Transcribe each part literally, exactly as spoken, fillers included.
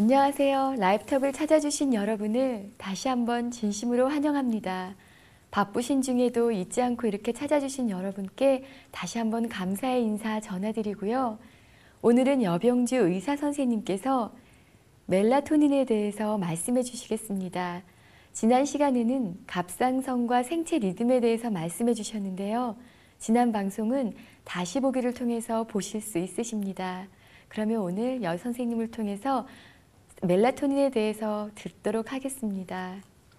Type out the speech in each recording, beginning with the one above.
안녕하세요. 라이프톱을 찾아주신 여러분을 다시 한번 진심으로 환영합니다. 바쁘신 중에도 잊지 않고 이렇게 찾아주신 여러분께 다시 한번 감사의 인사 전해드리고요. 오늘은 여병주 의사 선생님께서 멜라토닌에 대해서 말씀해 주시겠습니다. 지난 시간에는 갑상선과 생체 리듬에 대해서 말씀해 주셨는데요. 지난 방송은 다시 보기를 통해서 보실 수 있으십니다. 그러면 오늘 여 선생님을 통해서 멜라토닌에 대해서 듣도록 하겠습니다.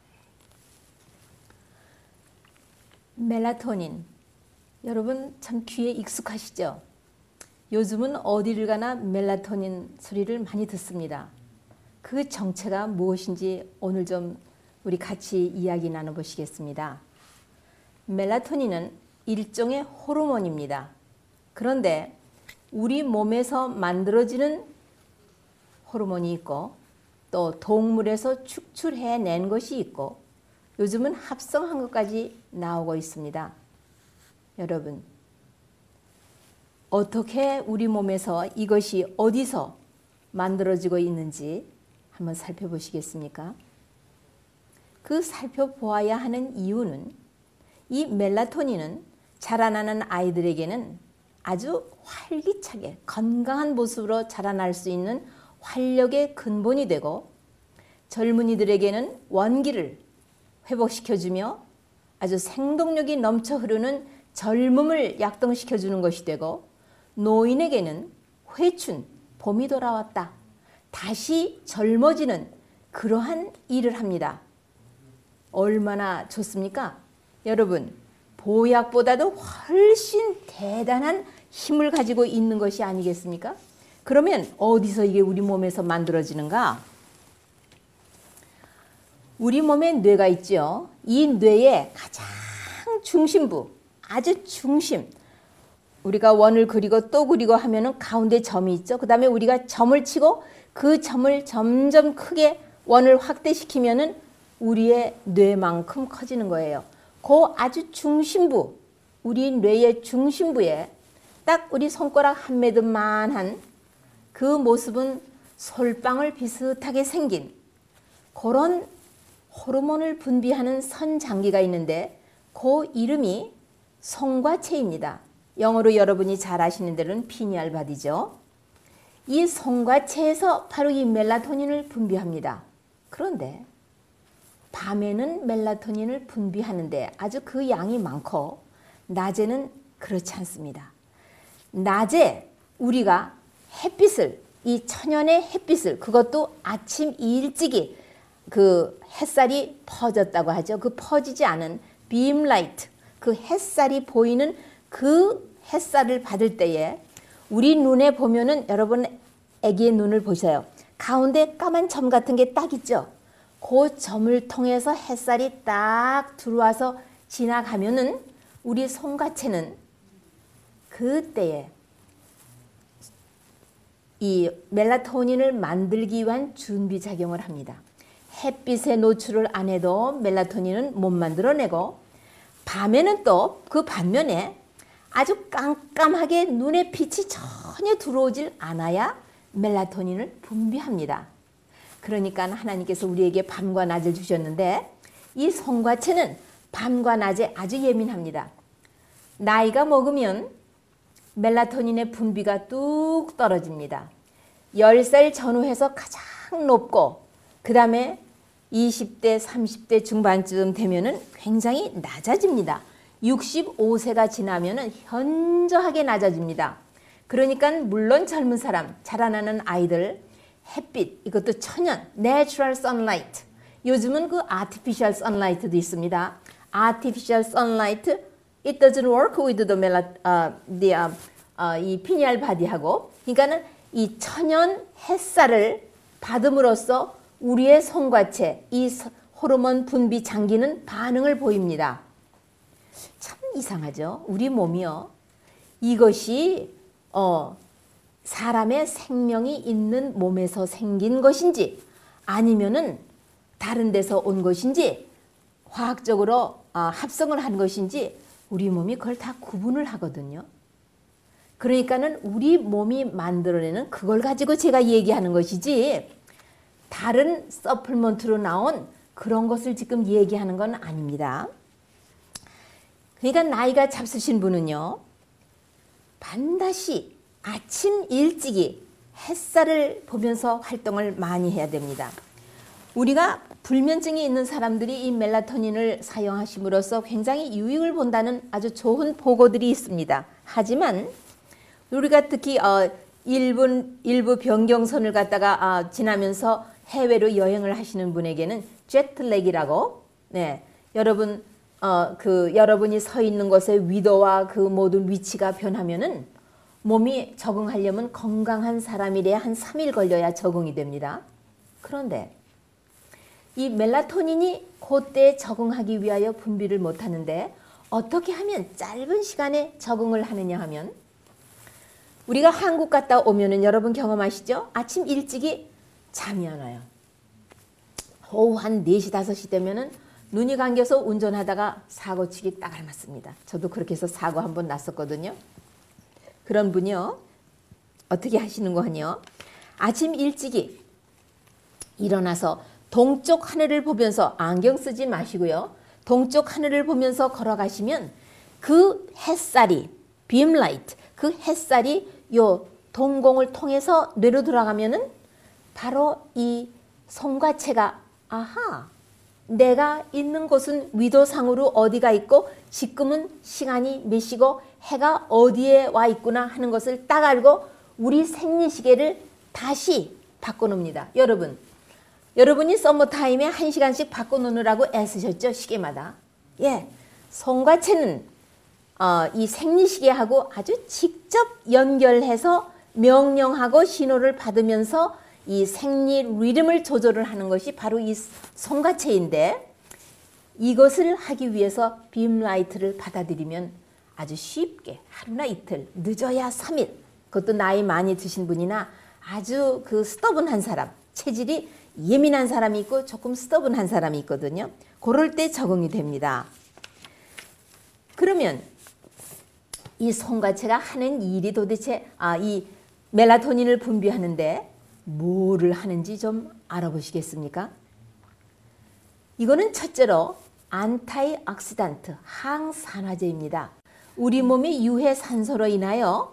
멜라토닌, 여러분 참 귀에 익숙하시죠? 요즘은 어디를 가나 멜라토닌 소리를 많이 듣습니다. 그 정체가 무엇인지 오늘 좀 우리 같이 이야기 나눠보시겠습니다. 멜라토닌은 일종의 호르몬입니다. 그런데 우리 몸에서 만들어지는 호르몬이 있고 또 동물에서 축출해낸 것이 있고 요즘은 합성한 것까지 나오고 있습니다. 여러분, 어떻게 우리 몸에서 이것이 어디서 만들어지고 있는지 한번 살펴보시겠습니까? 그 살펴보아야 하는 이유는 이 멜라토닌은 자라나는 아이들에게는 아주 활기차게 건강한 모습으로 자라날 수 있는 활력의 근본이 되고 젊은이들에게는 원기를 회복시켜주며 아주 생동력이 넘쳐 흐르는 젊음을 약동시켜주는 것이 되고 노인에게는 회춘, 봄이 돌아왔다, 다시 젊어지는 그러한 일을 합니다. 얼마나 좋습니까? 여러분, 보약보다도 훨씬 대단한 힘을 가지고 있는 것이 아니겠습니까? 그러면 어디서 이게 우리 몸에서 만들어지는가? 우리 몸에 뇌가 있죠. 이 뇌의 가장 중심부, 아주 중심. 우리가 원을 그리고 또 그리고 하면은 가운데 점이 있죠. 그 다음에 우리가 점을 치고 그 점을 점점 크게 원을 확대시키면은 우리의 뇌만큼 커지는 거예요. 그 아주 중심부, 우리 뇌의 중심부에 딱 우리 손가락 한 매듭만한 그 모습은 솔방울 비슷하게 생긴 그런 호르몬을 분비하는 선장기가 있는데 그 이름이 송과체입니다. 영어로 여러분이 잘 아시는 대로는 피니얼 바디죠. 이 송과체에서 바로 이 멜라토닌을 분비합니다. 그런데 밤에는 멜라토닌을 분비하는데 아주 그 양이 많고 낮에는 그렇지 않습니다. 낮에 우리가 햇빛을, 이 천연의 햇빛을, 그것도 아침 일찍이 그 햇살이 퍼졌다고 하죠. 그 퍼지지 않은 빔 라이트, 그 햇살이 보이는 그 햇살을 받을 때에 우리 눈에 보면은 여러분 애기의 눈을 보세요. 가운데 까만 점 같은 게 딱 있죠. 그 점을 통해서 햇살이 딱 들어와서 지나가면은 우리 송과체는 그때에 이 멜라토닌을 만들기 위한 준비작용을 합니다. 햇빛에 노출을 안 해도 멜라토닌은 못 만들어내고 밤에는 또 그 반면에 아주 깜깜하게 눈에 빛이 전혀 들어오질 않아야 멜라토닌을 분비합니다. 그러니까 하나님께서 우리에게 밤과 낮을 주셨는데 이 송과체는 밤과 낮에 아주 예민합니다. 나이가 먹으면 멜라토닌의 분비가 뚝 떨어집니다. 열 살 전후해서 가장 높고 그 다음에 이십 대, 삼십 대 중반쯤 되면은 굉장히 낮아집니다. 육십오 세가 지나면은 현저하게 낮아집니다. 그러니까 물론 젊은 사람, 자라나는 아이들, 햇빛, 이것도 천연, natural sunlight. 요즘은 그 artificial sunlight도 있습니다. artificial sunlight, it doesn't work with the mela, uh, the, uh, uh, 이 피니얼 바디하고, 그러니까는 이 천연 햇살을 받음으로써 우리의 송과체, 이 호르몬 분비 장기는 반응을 보입니다. 참 이상하죠? 우리 몸이요. 이것이 어, 사람의 생명이 있는 몸에서 생긴 것인지 아니면은 다른 데서 온 것인지 화학적으로 어, 합성을 한 것인지 우리 몸이 그걸 다 구분을 하거든요. 그러니까는 우리 몸이 만들어내는 그걸 가지고 제가 얘기하는 것이지 다른 서플먼트로 나온 그런 것을 지금 얘기하는 건 아닙니다. 그러니까 나이가 잡수신 분은요, 반드시 아침 일찍이 햇살을 보면서 활동을 많이 해야 됩니다. 우리가 불면증이 있는 사람들이 이 멜라토닌을 사용하심으로써 굉장히 유익을 본다는 아주 좋은 보고들이 있습니다. 하지만 우리가 특히 어, 일본, 일부 변경선을 갖다가 어, 지나면서 해외로 여행을 하시는 분에게는 제트렉이라고, 네, 여러분 어, 그 여러분이 서 있는 곳의 위도와 그 모든 위치가 변하면은 몸이 적응하려면 건강한 사람이래야 한 삼 일 걸려야 적응이 됩니다. 그런데 이 멜라토닌이 그때에 적응하기 위하여 분비를 못하는데 어떻게 하면 짧은 시간에 적응을 하느냐 하면, 우리가 한국 갔다 오면은 여러분 경험하시죠? 아침 일찍이 잠이 안 와요. 오후 한 네 시, 다섯 시 되면은 눈이 감겨서 운전하다가 사고치기 딱 알맞습니다. 저도 그렇게 해서 사고 한 번 났었거든요. 그런 분이요, 어떻게 하시는 거 하니요? 아침 일찍이 일어나서 동쪽 하늘을 보면서, 안경 쓰지 마시고요, 동쪽 하늘을 보면서 걸어가시면 그 햇살이, 빔라이트, 그 햇살이 요 동공을 통해서 뇌로 들어가면은 바로 이 송과체가, 아하, 내가 있는 곳은 위도상으로 어디가 있고 지금은 시간이 몇 시고 해가 어디에 와 있구나 하는 것을 딱 알고 우리 생리시계를 다시 바꿔놓습니다. 여러분, 여러분이 서머타임에 한 시간씩 바꿔놓느라고 애쓰셨죠? 시계마다. 예, 송과체는 어, 이 생리시계하고 아주 직접 연결해서 명령하고 신호를 받으면서 이 생리 리듬을 조절을 하는 것이 바로 이 송과체인데, 이것을 하기 위해서 빔라이트를 받아들이면 아주 쉽게 하루나 이틀, 늦어야 삼 일, 그것도 나이 많이 드신 분이나 아주 그 스터분한 사람, 체질이 예민한 사람이 있고 조금 스터분한 사람이 있거든요. 그럴 때 적응이 됩니다. 그러면 이 송과체가 하는 일이 도대체, 아, 이 멜라토닌을 분비하는데 뭐를 하는지 좀 알아보시겠습니까? 이거는 첫째로 안타이옥시단트, 항산화제입니다. 우리 몸의 유해 산소로 인하여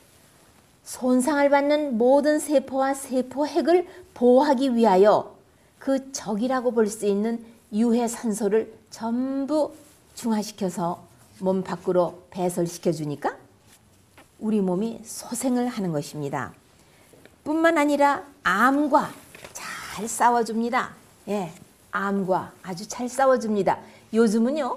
손상을 받는 모든 세포와 세포핵을 보호하기 위하여 그 적이라고 볼 수 있는 유해 산소를 전부 중화시켜서 몸 밖으로 배설시켜 주니까 우리 몸이 소생을 하는 것입니다. 뿐만 아니라 암과 잘 싸워줍니다. 예, 암과 아주 잘 싸워줍니다. 요즘은요,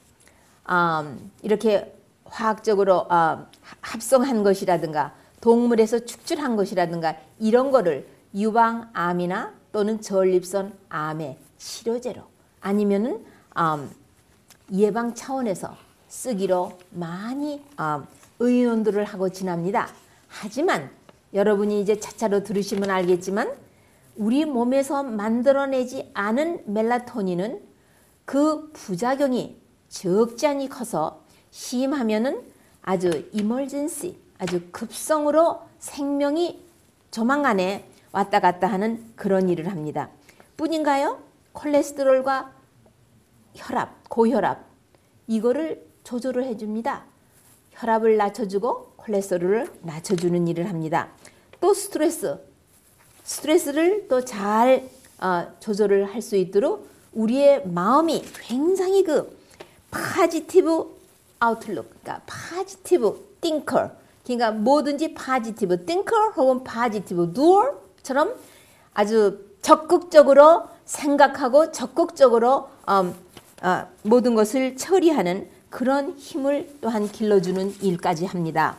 음, 이렇게 화학적으로 어, 합성한 것이라든가 동물에서 축출한 것이라든가 이런 거를 유방암이나 또는 전립선 암의 치료제로 아니면은 음, 예방 차원에서 쓰기로 많이 음, 의논들을 하고 지납니다. 하지만 여러분이 이제 차차로 들으시면 알겠지만 우리 몸에서 만들어내지 않은 멜라토닌은 그 부작용이 적지 않이 커서 심하면은 아주 이멀전시, 아주 급성으로 생명이 조만간에 왔다 갔다 하는 그런 일을 합니다. 뿐인가요? 콜레스테롤과 혈압, 고혈압 이거를 조절을 해줍니다. 혈압을 낮춰주고 콜레스테롤을 낮춰주는 일을 합니다. 또 스트레스, 스트레스를 또 잘 어, 조절을 할 수 있도록 우리의 마음이 굉장히 그 파지티브 아웃룩, 그러니까 파지티브 띵커, 그러니까 뭐든지 파지티브 띵커 혹은 파지티브 두어처럼 아주 적극적으로 생각하고 적극적으로 음, 어, 모든 것을 처리하는 그런 힘을 또한 길러주는 일까지 합니다.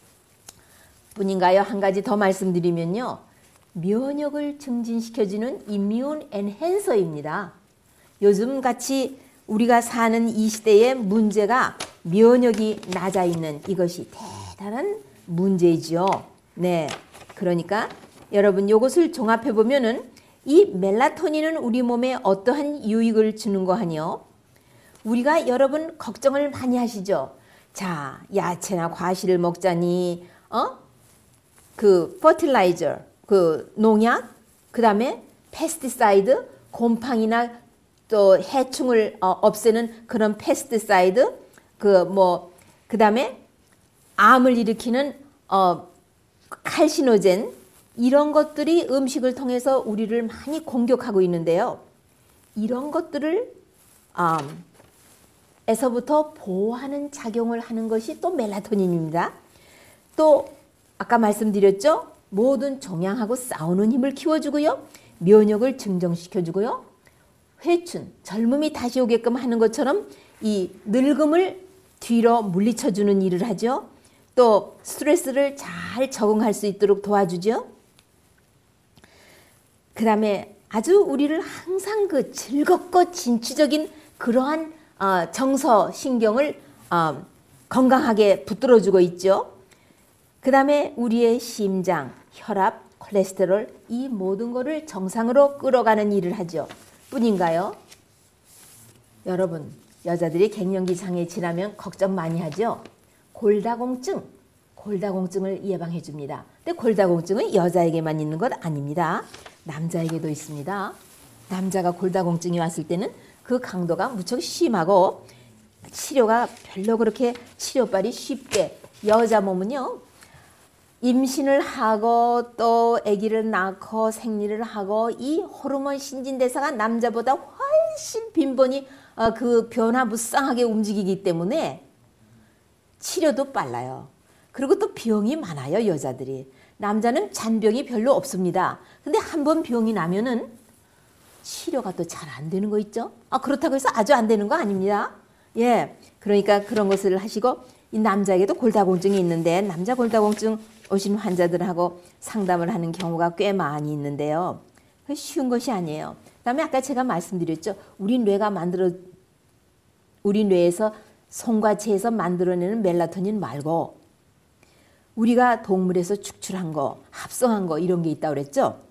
뿐인가요? 한 가지 더 말씀드리면요. 면역을 증진시켜주는 이뮤 엔핸서입니다. 요즘 같이 우리가 사는 이 시대의 문제가 면역이 낮아 있는 이것이 대단한 문제이지요. 네, 그러니까 여러분 이것을 종합해 보면은 이 멜라토닌은 우리 몸에 어떠한 유익을 주는 거 하니요? 우리가 여러분 걱정을 많이 하시죠. 자, 야채나 과실을 먹자니, 어? 그 퍼틸라이저, 그 농약, 그 다음에 페스티사이드, 곰팡이나 또 해충을 어, 없애는 그런 페스티사이드, 그 뭐 그다음에 암을 일으키는 어, 칼시노젠, 이런 것들이 음식을 통해서 우리를 많이 공격하고 있는데요. 이런 것들을 음, 에서부터 보호하는 작용을 하는 것이 또 멜라토닌입니다. 또 아까 말씀드렸죠. 모든 종양하고 싸우는 힘을 키워주고요. 면역을 증정시켜주고요. 회춘, 젊음이 다시 오게끔 하는 것처럼 이 늙음을 뒤로 물리쳐주는 일을 하죠. 또 스트레스를 잘 적응할 수 있도록 도와주죠. 그 다음에 아주 우리를 항상 그 즐겁고 진취적인 그러한 어, 정서, 신경을 어, 건강하게 붙들어주고 있죠. 그 다음에 우리의 심장, 혈압, 콜레스테롤, 이 모든 것을 정상으로 끌어가는 일을 하죠. 뿐인가요? 여러분, 여자들이 갱년기 장애 지나면 걱정 많이 하죠. 골다공증, 골다공증을 예방해 줍니다. 근데 골다공증은 여자에게만 있는 것 아닙니다. 남자에게도 있습니다. 남자가 골다공증이 왔을 때는 그 강도가 무척 심하고 치료가 별로 그렇게 치료빨이 쉽게, 여자 몸은요 임신을 하고 또 아기를 낳고 생리를 하고 이 호르몬 신진대사가 남자보다 훨씬 빈번히 어, 그 변화무쌍하게 움직이기 때문에 치료도 빨라요. 그리고 또 병이 많아요, 여자들이. 남자는 잔병이 별로 없습니다. 근데 한 번 병이 나면은 치료가 또 잘 안 되는 거 있죠? 아, 그렇다고 해서 아주 안 되는 거 아닙니다. 예. 그러니까 그런 것을 하시고, 이 남자에게도 골다공증이 있는데, 남자 골다공증 오신 환자들하고 상담을 하는 경우가 꽤 많이 있는데요. 쉬운 것이 아니에요. 그 다음에 아까 제가 말씀드렸죠. 우리 뇌가 만들어, 우리 뇌에서 송과체에서 만들어내는 멜라토닌 말고, 우리가 동물에서 축출한 거, 합성한 거 이런 게 있다고 그랬죠.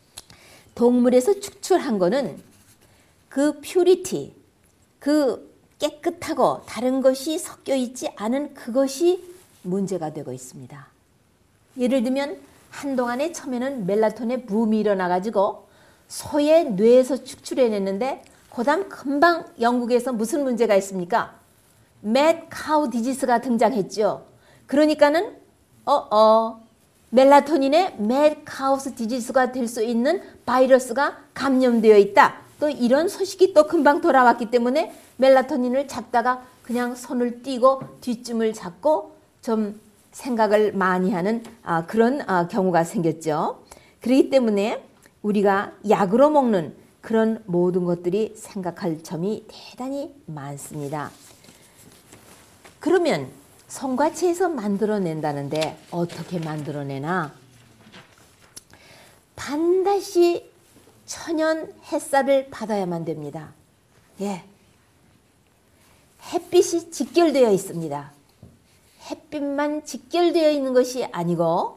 동물에서 축출한 거는 그 퓨리티, 그 깨끗하고 다른 것이 섞여 있지 않은 그것이 문제가 되고 있습니다. 예를 들면 한동안에 처음에는 멜라토닌의 붐이 일어나가지고 소의 뇌에서 축출해냈는데 그 다음 금방 영국에서 무슨 문제가 있습니까? mad cow disease가 등장했죠. 그러니까는 어어 멜라토닌의 mad cow disease가 될 수 있는 바이러스가 감염되어 있다. 또 이런 소식이 또 금방 돌아왔기 때문에 멜라토닌을 잡다가 그냥 손을 띄고 뒷줌을 잡고 좀 생각을 많이 하는 아, 그런 아, 경우가 생겼죠. 그렇기 때문에 우리가 약으로 먹는 그런 모든 것들이 생각할 점이 대단히 많습니다. 그러면 성과체에서 만들어낸다는데 어떻게 만들어내나? 반드시 천연 햇살을 받아야만 됩니다. 예, 햇빛이 직결되어 있습니다. 햇빛만 직결되어 있는 것이 아니고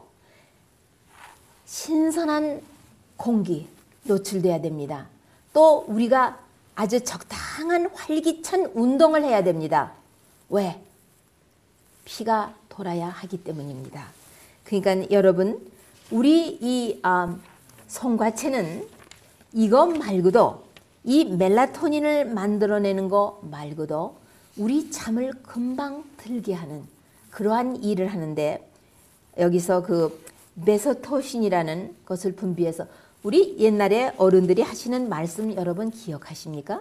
신선한 공기 노출돼야 됩니다. 또 우리가 아주 적당한 활기찬 운동을 해야 됩니다. 왜? 피가 돌아야 하기 때문입니다. 그러니까 여러분, 우리 이 음, 송과체는 이것 말고도, 이 멜라토닌을 만들어내는 거 말고도 우리 잠을 금방 들게 하는 그러한 일을 하는데, 여기서 그 메소토신이라는 것을 분비해서, 우리 옛날에 어른들이 하시는 말씀 여러분 기억하십니까?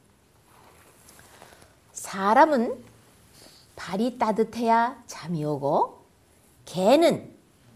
사람은 발이 따뜻해야 잠이 오고 개는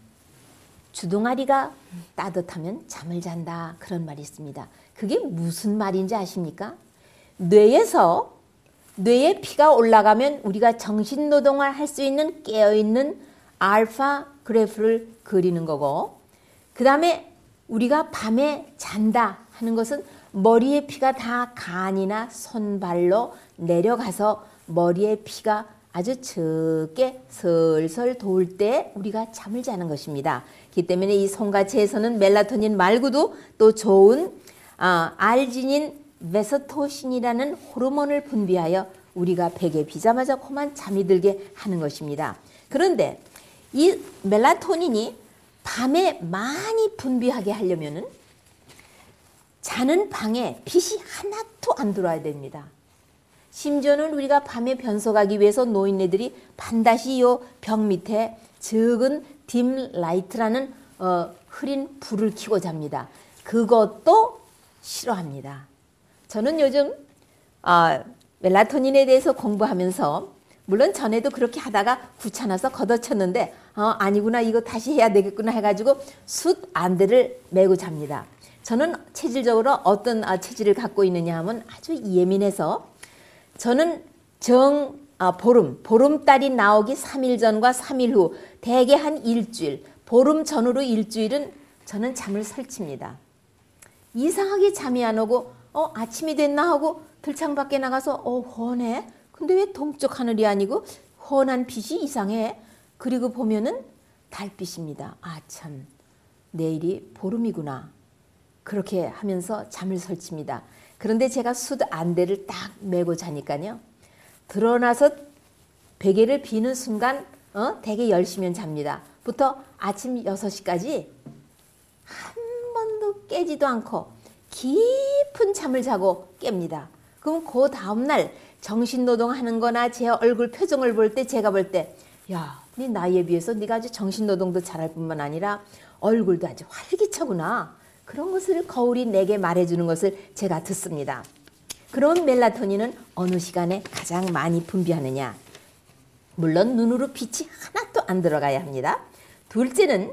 주둥아리가 따뜻하면 잠을 잔다, 그런 말이 있습니다. 그게 무슨 말인지 아십니까? 뇌에서 뇌에 피가 올라가면 우리가 정신노동을 할 수 있는 깨어있는 알파 그래프를 그리는 거고, 그 다음에 우리가 밤에 잔다 하는 것은 머리에 피가 다 간이나 손발로 내려가서 머리에 피가 아주 적게 설설 돌 때 우리가 잠을 자는 것입니다. 그렇기 때문에 이 송과체에서는 멜라토닌 말고도 또 좋은 어, 알지닌 메소토신이라는 호르몬을 분비하여 우리가 베개 비자마자 그만 잠이 들게 하는 것입니다. 그런데 이 멜라토닌이 밤에 많이 분비하게 하려면은 자는 방에 빛이 하나도 안 들어와야 됩니다. 심지어는 우리가 밤에 변속하기 위해서 노인네들이 반드시 요 벽 밑에 적은 딤 라이트라는 어, 흐린 불을 켜고 잡니다. 그것도 싫어합니다. 저는 요즘 어, 멜라토닌에 대해서 공부하면서 물론 전에도 그렇게 하다가 귀찮아서 걷어쳤는데 어, 아니구나 이거 다시 해야 되겠구나 해가지고 숫 안대를 메고 잡니다. 저는 체질적으로 어떤 체질을 갖고 있느냐 하면 아주 예민해서 저는 정 아, 보름, 보름달이 나오기 삼 일 전과 삼 일 후 대개 한 일주일, 보름 전후로 일주일은 저는 잠을 설칩니다. 이상하게 잠이 안 오고 어 아침이 됐나 하고 들창 밖에 나가서 어 훤해. 근데 왜 동쪽 하늘이 아니고 훤한 빛이 이상해. 그리고 보면은 달빛입니다. 아 참 내일이 보름이구나. 그렇게 하면서 잠을 설칩니다. 그런데 제가 숫 안대를 딱 메고 자니까요. 드러나서 베개를 비는 순간 어? 대개 열 시면 잡니다. 부터 아침 여섯 시까지 한 번도 깨지도 않고 깊은 잠을 자고 깹니다. 그럼 그 다음날 정신노동하는 거나 제 얼굴 표정을 볼 때 제가 볼 때 야, 네 나이에 비해서 네가 아주 정신노동도 잘할 뿐만 아니라 얼굴도 아주 활기차구나. 그런 것을 거울이 내게 말해주는 것을 제가 듣습니다. 그럼 멜라토닌은 어느 시간에 가장 많이 분비하느냐? 물론 눈으로 빛이 하나도 안 들어가야 합니다. 둘째는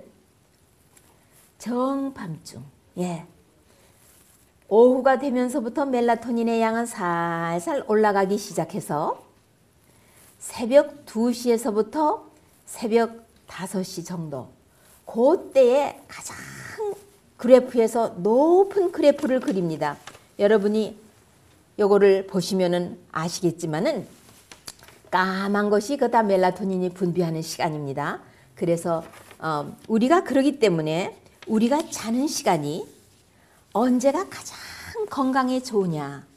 정밤중. 예. 오후가 되면서부터 멜라토닌의 양은 살살 올라가기 시작해서 새벽 두 시에서부터 새벽 다섯 시 정도 그때에 가장 그래프에서 높은 그래프를 그립니다. 여러분이 요거를 보시면은 아시겠지만은 까만 것이 그다 멜라토닌이 분비하는 시간입니다. 그래서 어, 우리가 그러기 때문에 우리가 자는 시간이 언제가 가장 건강에 좋으냐.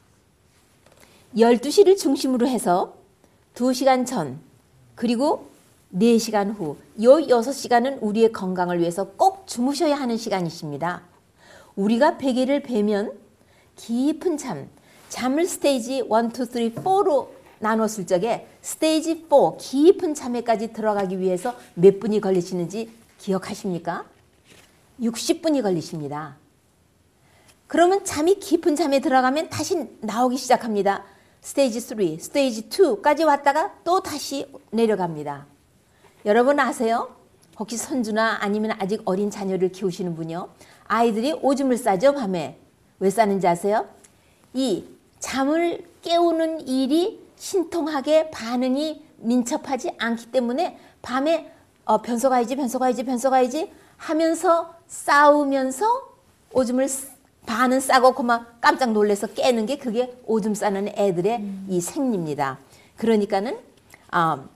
열두 시를 중심으로 해서 두 시간 전 그리고 네 시간 후 요 여섯 시간은 우리의 건강을 위해서 꼭 주무셔야 하는 시간이십니다. 우리가 베개를 베면 깊은 잠, 잠을 스테이지 일, 이, 삼, 사로 나눴을 적에 스테이지 사, 깊은 잠에까지 들어가기 위해서 몇 분이 걸리시는지 기억하십니까? 육십 분이 걸리십니다. 그러면 잠이 깊은 잠에 들어가면 다시 나오기 시작합니다. 스테이지 삼, 스테이지 이까지 왔다가 또 다시 내려갑니다. 여러분 아세요? 혹시 손주나 아니면 아직 어린 자녀를 키우시는 분이요. 아이들이 오줌을 싸죠, 밤에. 왜 싸는지 아세요? 이 잠을 깨우는 일이 신통하게 반응이 민첩하지 않기 때문에 밤에 어, 변소 가야지, 변소 가야지, 변소 가야지 하면서 싸우면서 오줌을 반은 싸고 그만 깜짝 놀라서 깨는 게 그게 오줌 싸는 애들의 음. 이 생리입니다. 그러니까는 어,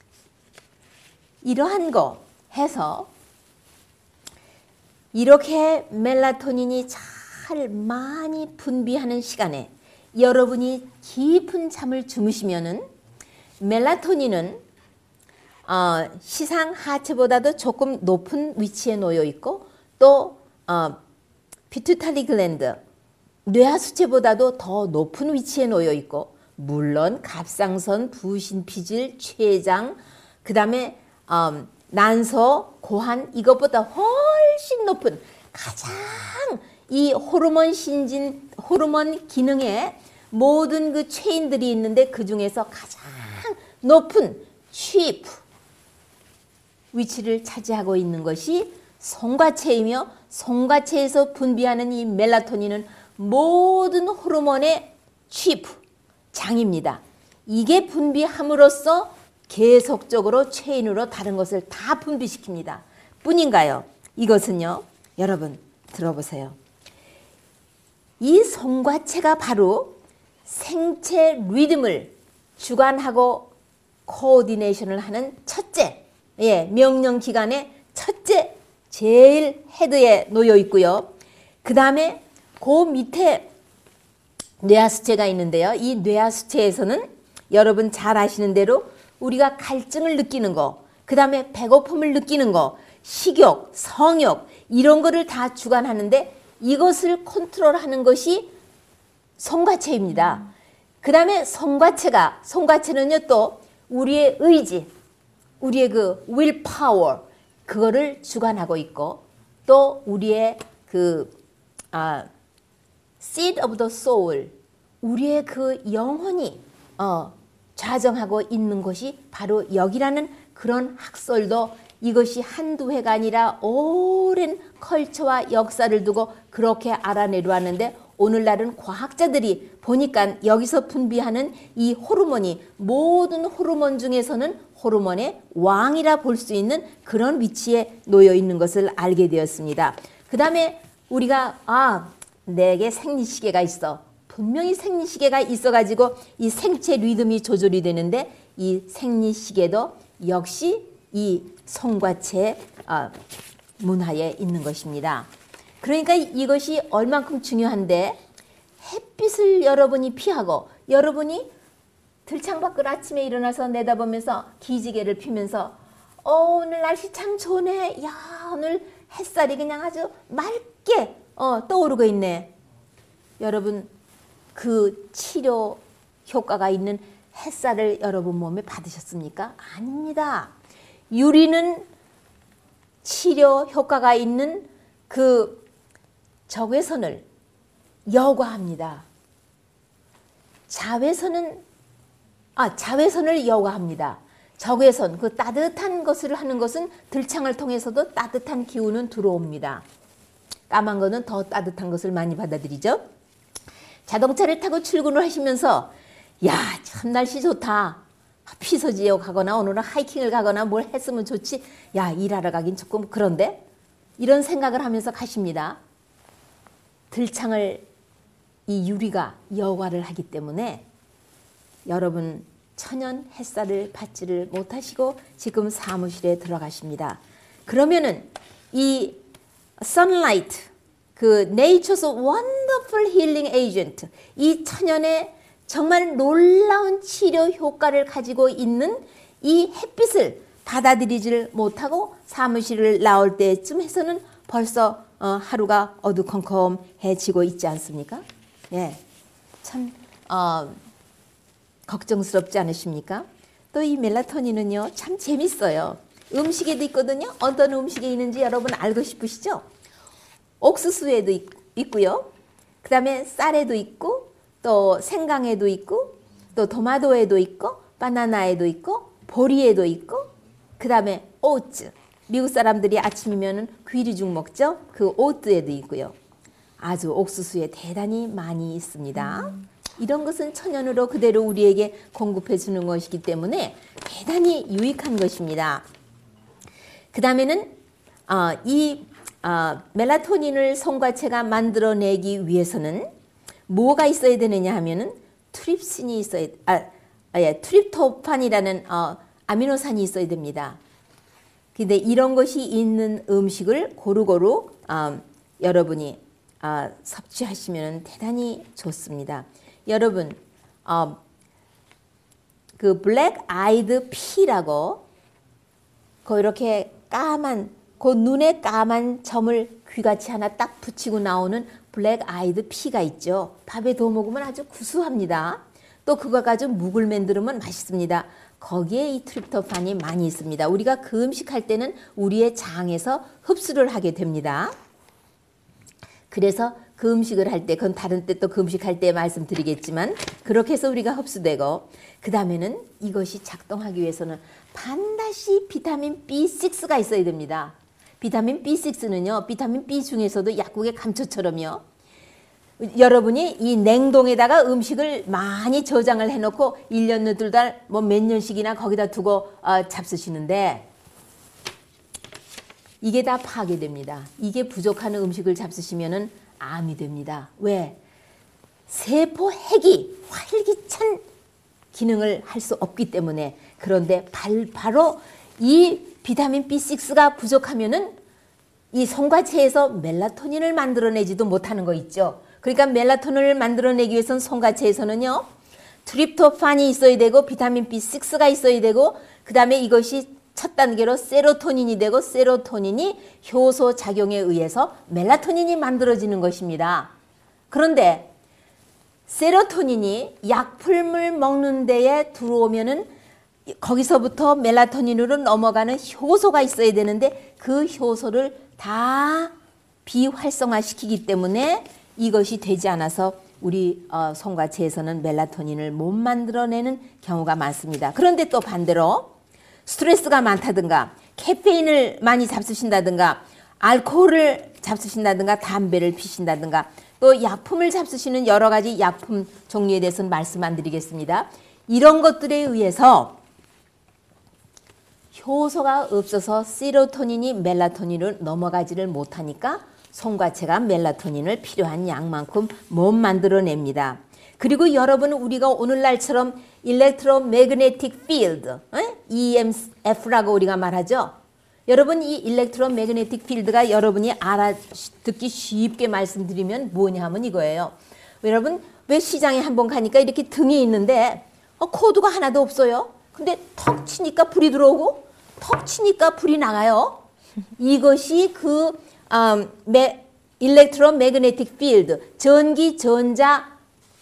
이러한 거 해서 이렇게 멜라토닌이 잘 많이 분비하는 시간에 여러분이 깊은 잠을 주무시면은 멜라토닌은 어, 시상 하체보다도 조금 높은 위치에 놓여 있고 또 어, 피투타리 글랜드 뇌하수체보다도 더 높은 위치에 놓여 있고 물론 갑상선, 부신피질, 췌장 그 다음에 어, 난소, 고환 이것보다 훨씬 높은 가장 이 호르몬 신진 호르몬 기능에 모든 그 체인들이 있는데 그 중에서 가장 높은 취프 위치를 차지하고 있는 것이 송과체이며 송과체에서 분비하는 이 멜라토닌은 모든 호르몬의 취프 장입니다. 이게 분비함으로써 계속적으로 체인으로 다른 것을 다 분비시킵니다. 뿐인가요? 이것은요. 여러분 들어보세요. 이 송과체가 바로 생체 리듬을 주관하고 코오디네이션을 하는 첫째 예, 명령기관의 첫째 제일 헤드에 놓여 있고요. 그 다음에 그 밑에 뇌하수체가 있는데요. 이 뇌하수체에서는 여러분 잘 아시는 대로 우리가 갈증을 느끼는 거, 그 다음에 배고픔을 느끼는 거, 식욕, 성욕 이런 거를 다 주관하는데 이것을 컨트롤하는 것이 송과체입니다. 그 다음에 송과체가, 송과체는요 또 우리의 의지, 우리의 그 will power, 그거를 주관하고 있고, 또 우리의 그 아, seed of the soul, 우리의 그 영혼이 어, 좌정하고 있는 것이 바로 여기라는 그런 학설도 이것이 한두 해가 아니라 오랜 컬처와 역사를 두고 그렇게 알아내려 하는데, 오늘날은 과학자들이 보니까 여기서 분비하는 이 호르몬이 모든 호르몬 중에서는 호르몬의 왕이라 볼 수 있는 그런 위치에 놓여 있는 것을 알게 되었습니다. 그 다음에 우리가 아 내게 생리시계가 있어. 분명히 생리시계가 있어가지고 이 생체 리듬이 조절이 되는데, 이 생리시계도 역시 이 송과체 문화에 있는 것입니다. 그러니까 이것이 얼만큼 중요한데, 햇빛을 여러분이 피하고 여러분이 들창 밖을 아침에 일어나서 내다보면서 기지개를 피면서 어 오늘 날씨 참 좋네, 야 오늘 햇살이 그냥 아주 맑게 어, 떠오르고 있네. 여러분 그 치료 효과가 있는 햇살을 여러분 몸에 받으셨습니까? 아닙니다. 유리는 치료 효과가 있는 그 적외선을 여과합니다. 자외선은 아 자외선을 여과합니다. 적외선, 그 따뜻한 것을 하는 것은 들창을 통해서도 따뜻한 기운은 들어옵니다. 까만 거는 더 따뜻한 것을 많이 받아들이죠. 자동차를 타고 출근을 하시면서 야, 참 날씨 좋다. 피서지역 가거나 오늘은 하이킹을 가거나 뭘 했으면 좋지. 야, 일하러 가긴 조금 그런데? 이런 생각을 하면서 가십니다. 들창을 이 유리가 여과를 하기 때문에 여러분 천연 햇살을 받지를 못하시고 지금 사무실에 들어가십니다. 그러면은 이 sunlight, 그 nature's wonderful healing agent, 이 천연의 정말 놀라운 치료 효과를 가지고 있는 이 햇빛을 받아들이질 못하고 사무실을 나올 때쯤 해서는 벌써 어, 하루가 어두컴컴해지고 있지 않습니까? 예, 참 어, 걱정스럽지 않으십니까? 또 이 멜라토닌은요 참 재밌어요. 음식에도 있거든요. 어떤 음식에 있는지 여러분 알고 싶으시죠? 옥수수에도 있, 있고요. 그 다음에 쌀에도 있고, 또 생강에도 있고, 또 토마토에도 있고, 바나나에도 있고, 보리에도 있고, 그 다음에 오츠, 미국 사람들이 아침이면 귀리죽 먹죠? 그 오트에도 있고요. 아주 옥수수에 대단히 많이 있습니다. 음. 이런 것은 천연으로 그대로 우리에게 공급해 주는 것이기 때문에 대단히 유익한 것입니다. 그 다음에는 어, 이 어, 멜라토닌을 송과체가 만들어내기 위해서는 뭐가 있어야 되느냐 하면은 트립신이 있어야, 아, 아 예, 트립토판이라는 어, 아미노산이 있어야 됩니다. 근데 이런 것이 있는 음식을 고루고루 어, 여러분이 어, 섭취하시면 대단히 좋습니다. 여러분, 어, 그 블랙 아이드 피라고 그 이렇게 까만, 그 눈에 까만 점을 귀같이 하나 딱 붙이고 나오는 블랙 아이드 피가 있죠. 밥에 넣어 먹으면 아주 구수합니다. 또 그거 가지고 묵을 만들면 맛있습니다. 거기에 이 트립토판이 많이 있습니다. 우리가 그 음식 할 때는 우리의 장에서 흡수를 하게 됩니다. 그래서 그 음식을 할 때, 그건 다른 때 또 그 음식 할 때 말씀드리겠지만 그렇게 해서 우리가 흡수되고, 그 다음에는 이것이 작동하기 위해서는 반드시 비타민 비 식스가 있어야 됩니다. 비타민 비 식스는요, 비타민 B 중에서도 약국의 감초처럼요. 여러분이 이 냉동에다가 음식을 많이 저장을 해놓고 일 년, 두 달, 뭐 몇 년씩이나 거기다 두고 어, 잡수시는데 이게 다 파괴됩니다. 이게 부족한 음식을 잡수시면은 암이 됩니다. 왜? 세포 핵이 활기찬 기능을 할 수 없기 때문에. 그런데 발, 바로 이 비타민 비 식스가 부족하면은 이 송과체에서 멜라토닌을 만들어내지도 못하는 거 있죠. 그러니까 멜라토닌을 만들어내기 위해서는 송과체에서는요, 트립토판이 있어야 되고 비타민 비 식스가 있어야 되고, 그 다음에 이것이 첫 단계로 세로토닌이 되고 세로토닌이 효소 작용에 의해서 멜라토닌이 만들어지는 것입니다. 그런데 세로토닌이 약품을 먹는 데에 들어오면은 거기서부터 멜라토닌으로 넘어가는 효소가 있어야 되는데 그 효소를 다 비활성화시키기 때문에 이것이 되지 않아서 우리 어, 손과 제에서는 멜라토닌을 못 만들어내는 경우가 많습니다. 그런데 또 반대로 스트레스가 많다든가 카페인을 많이 잡수신다든가 알코올을 잡수신다든가 담배를 피신다든가 또 약품을 잡수시는 여러 가지 약품 종류에 대해서는 말씀 안 드리겠습니다. 이런 것들에 의해서 효소가 없어서 세로토닌이 멜라토닌으로 넘어가지를 못하니까 손과 제가 멜라토닌을 필요한 양만큼 못 만들어냅니다. 그리고 여러분 우리가 오늘날처럼 일렉트로매그네틱 필드, 이엠에프라고 우리가 말하죠. 여러분 이 일렉트로매그네틱 필드가 여러분이 알아듣기 쉽게 말씀드리면 뭐냐 하면 이거예요. 여러분 왜 시장에 한번 가니까 이렇게 등이 있는데 어, 코드가 하나도 없어요. 근데 턱 치니까 불이 들어오고 턱 치니까 불이 나가요. 이것이 그 음, 일렉트로매그네틱 필드, 전기 전자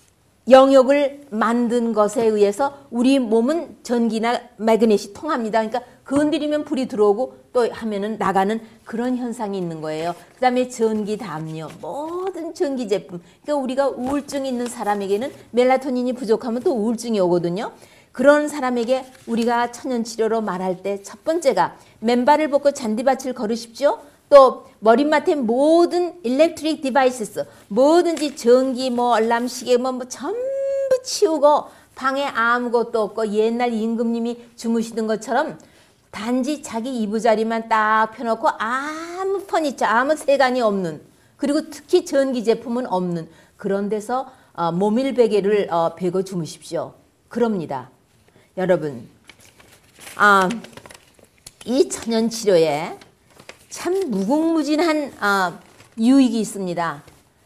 영역을 만든 것에 의해서 우리 몸은 전기나 매그넷이 통합니다. 그러니까 건드리면 불이 들어오고 또 하면은 나가는 그런 현상이 있는 거예요. 그 다음에 전기 담요, 모든 전기 제품. 그러니까 우리가 우울증 있는 사람에게는 멜라토닌이 부족하면 또 우울증이 오거든요. 그런 사람에게 우리가 천연치료로 말할 때 첫 번째가 맨발을 벗고 잔디밭을 걸으십시오. 또 머리맡에 모든 일렉트릭 디바이스스, 뭐든지 전기, 뭐 알람 시계 뭐, 뭐 전부 치우고 방에 아무것도 없고 옛날 임금님이 주무시던 것처럼 단지 자기 이부자리만 딱 펴놓고 아무 퍼니처, 아무 세간이 없는, 그리고 특히 전기 제품은 없는 그런 데서 어, 모밀베개를 어, 베고 주무십시오. 그럽니다. 여러분, 아, 이 천연치료에 참 무궁무진한 어, 유익이 있습니다.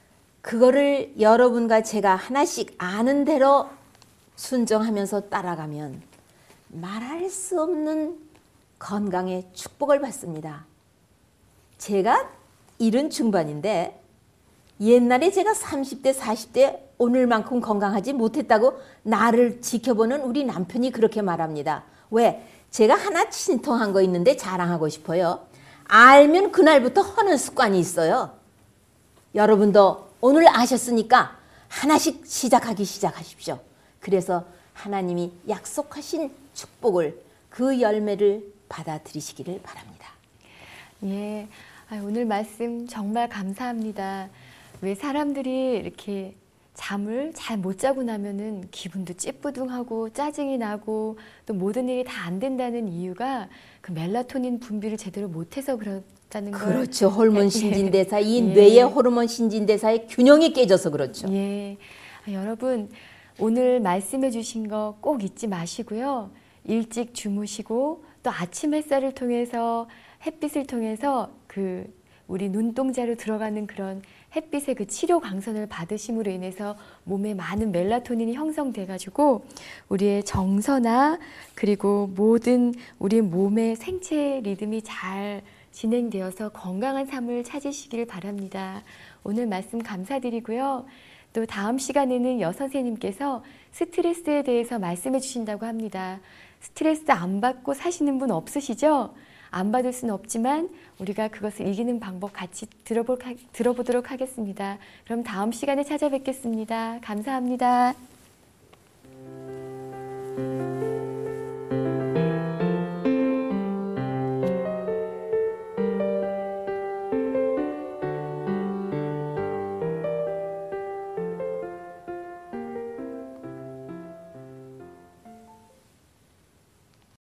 그거를 여러분과 제가 하나씩 아는 대로 순종하면서 따라가면 말할 수 없는 건강의 축복을 받습니다. 제가 일흔 중반인데 옛날에 제가 삼십 대 사십 대 오늘만큼 건강하지 못했다고 나를 지켜보는 우리 남편이 그렇게 말합니다. 왜? 제가 하나 신통한 거 있는데 자랑하고 싶어요. 알면 그날부터 하는 습관이 있어요. 여러분도 오늘 아셨으니까 하나씩 시작하기 시작하십시오. 그래서 하나님이 약속하신 축복을, 그 열매를 받아들이시기를 바랍니다. 예, 오늘 말씀 정말 감사합니다. 왜 사람들이 이렇게 잠을 잘 못 자고 나면은 기분도 찌뿌둥하고 짜증이 나고 또 모든 일이 다 안 된다는 이유가 그 멜라토닌 분비를 제대로 못해서 그렇다는 걸. 그렇죠. 호르몬 신진대사, 이 예. 뇌의 호르몬 신진대사의 균형이 깨져서 그렇죠. 예, 아, 여러분 오늘 말씀해 주신 거 꼭 잊지 마시고요. 일찍 주무시고 또 아침 햇살을 통해서 햇빛을 통해서 그 우리 눈동자로 들어가는 그런 햇빛의 그 치료 광선을 받으심으로 인해서 몸에 많은 멜라토닌이 형성돼 가지고 우리의 정서나 그리고 모든 우리 몸의 생체 리듬이 잘 진행되어서 건강한 삶을 찾으시길 바랍니다. 오늘 말씀 감사드리고요. 또 다음 시간에는 여 선생님께서 스트레스에 대해서 말씀해 주신다고 합니다. 스트레스 안 받고 사시는 분 없으시죠? 안 받을 수는 없지만 우리가 그것을 이기는 방법 같이 들어볼, 들어보도록 하겠습니다. 그럼 다음 시간에 찾아뵙겠습니다. 감사합니다.